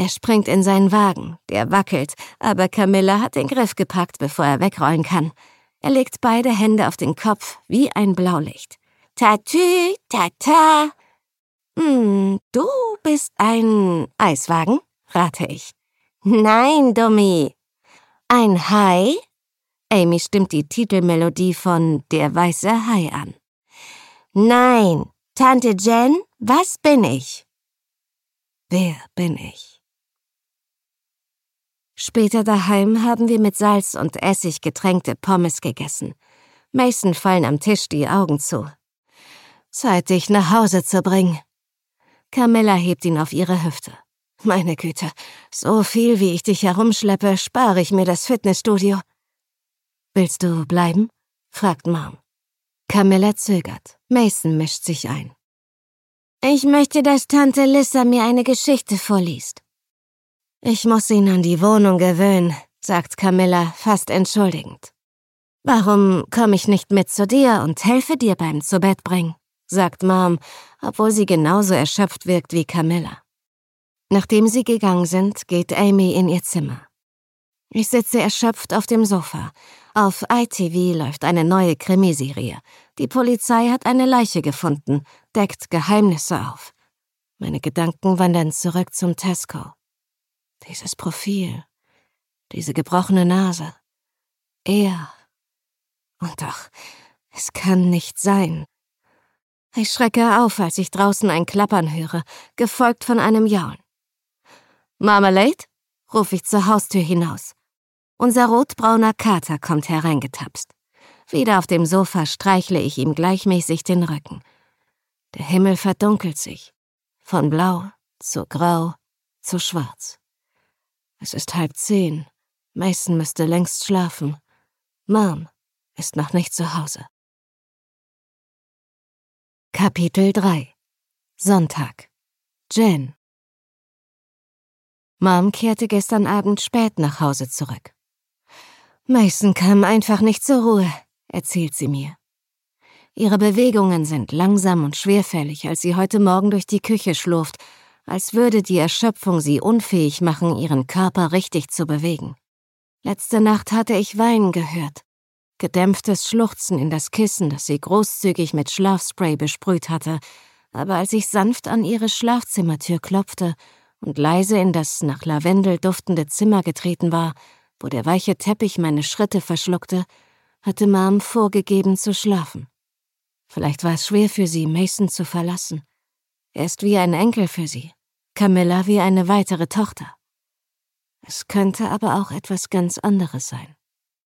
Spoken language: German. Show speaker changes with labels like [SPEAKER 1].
[SPEAKER 1] Er springt in seinen Wagen, der wackelt, aber Camilla hat den Griff gepackt, bevor er wegrollen kann. Er legt beide Hände auf den Kopf wie ein Blaulicht. Tatü, tata. Du bist ein Eiswagen, rate ich. Nein, Dummi. Ein Hai? Amy stimmt die Titelmelodie von Der weiße Hai an. Nein, Tante Jen, was bin ich? Wer bin ich? Später daheim haben wir mit Salz und Essig getränkte Pommes gegessen. Mason fallen am Tisch die Augen zu. Zeit, dich nach Hause zu bringen. Camilla hebt ihn auf ihre Hüfte. Meine Güte, so viel wie ich dich herumschleppe, spare ich mir das Fitnessstudio. Willst du bleiben? Fragt Mom. Camilla zögert. Mason mischt sich ein. Ich möchte, dass Tante Lissa mir eine Geschichte vorliest. Ich muss ihn an die Wohnung gewöhnen, sagt Camilla fast entschuldigend. Warum komme ich nicht mit zu dir und helfe dir beim Zubettbringen? Sagt Mom, obwohl sie genauso erschöpft wirkt wie Camilla. Nachdem sie gegangen sind, geht Amy in ihr Zimmer. Ich sitze erschöpft auf dem Sofa. Auf ITV läuft eine neue Krimiserie. Die Polizei hat eine Leiche gefunden, deckt Geheimnisse auf. Meine Gedanken wandern zurück zum Tesco. Dieses Profil, diese gebrochene Nase. Er. Und doch, es kann nicht sein. Ich schrecke auf, als ich draußen ein Klappern höre, gefolgt von einem Jaulen. Marmalade? Rufe ich zur Haustür hinaus. Unser rotbrauner Kater kommt hereingetapst. Wieder auf dem Sofa streichle ich ihm gleichmäßig den Rücken. Der Himmel verdunkelt sich. Von blau zu grau zu schwarz. Es ist 9:30. Mason müsste längst schlafen. Mom ist noch nicht zu Hause. Kapitel 3 Sonntag. Jen. Mom kehrte gestern Abend spät nach Hause zurück. Mason kam einfach nicht zur Ruhe, erzählt sie mir. Ihre Bewegungen sind langsam und schwerfällig, als sie heute Morgen durch die Küche schlurft, als würde die Erschöpfung sie unfähig machen, ihren Körper richtig zu bewegen. Letzte Nacht hatte ich Weinen gehört. Gedämpftes Schluchzen in das Kissen, das sie großzügig mit Schlafspray besprüht hatte, aber als ich sanft an ihre Schlafzimmertür klopfte und leise in das nach Lavendel duftende Zimmer getreten war, wo der weiche Teppich meine Schritte verschluckte, hatte Mom vorgegeben zu schlafen. Vielleicht war es schwer für sie, Mason zu verlassen. Er ist wie ein Enkel für sie, Camilla wie eine weitere Tochter. Es könnte aber auch etwas ganz anderes sein.